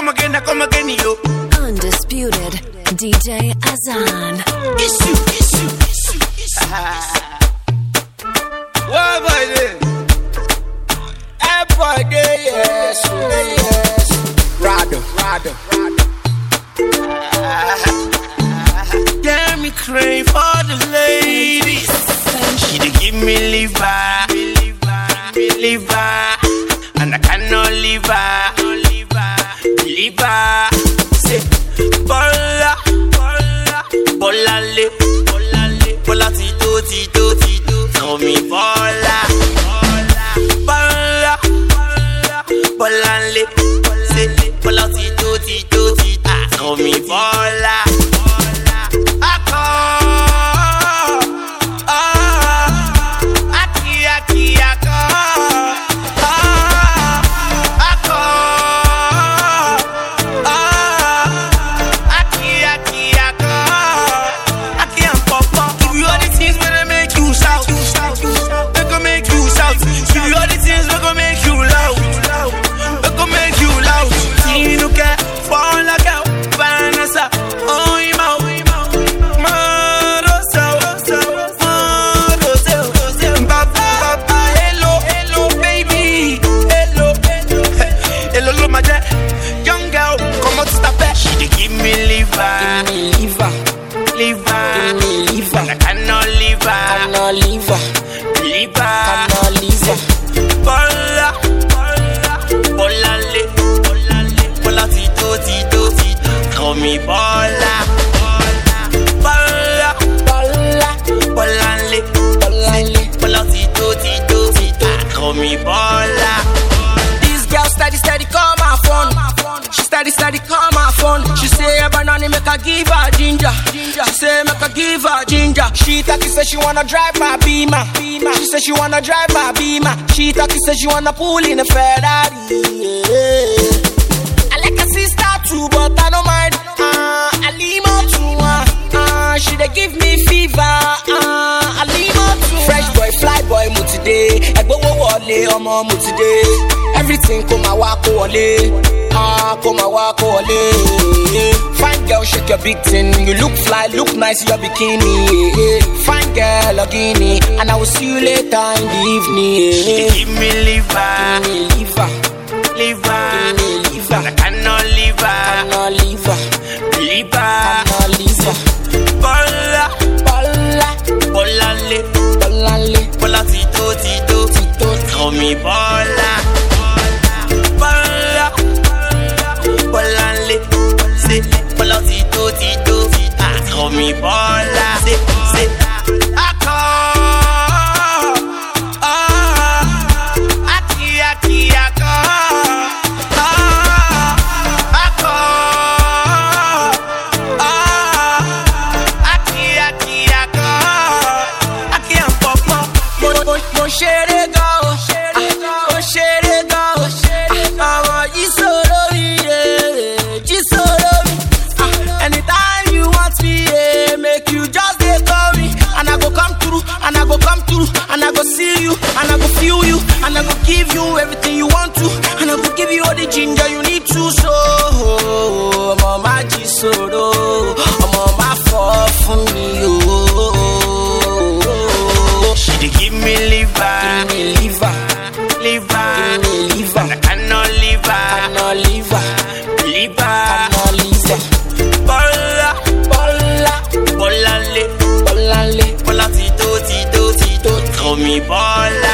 come again, yo. Undisputed DJ Azan. Issue. What about it? Everybody, yes. Rado. Get me crave for the ladies. She dey give me liver, and I cannot leave her. Say, bola, tito. Tell me bola, say, bola, tito. Tell me bola. Steady call my phone. She say a banana make her give her ginger. She say make her give her ginger. She talkie say she wanna drive my Beamer. She say she wanna drive my Beamer. She talkie say she wanna pull in a Ferrari. I like her sister too, but I don't mind. Alima too. She dey give me fever. Alima too. Fresh boy, fly boy, mu today. Egbo wo wole, omo mu today. Everything come a walk wole. Come and walk away. Fine girl, shake your big thing. You look fly, look nice in your bikini. Fine girl, Logini, and I will see you later in the evening. Give me liver, and I cannot leave her. Bola, tito. Tell me bola. Bola, tito. Tell me bola. Say, I call. Aki. I call. Aki and Papa. Mo share it go. And I go see you, and I go feel you, and I go give you everything you want to, and I go give you all the ginger you need to. So I'm on my G-Soro, I'm on my fall for me. She dey give me liver, and I cannot leave her. Bola, tito. Tell me bola.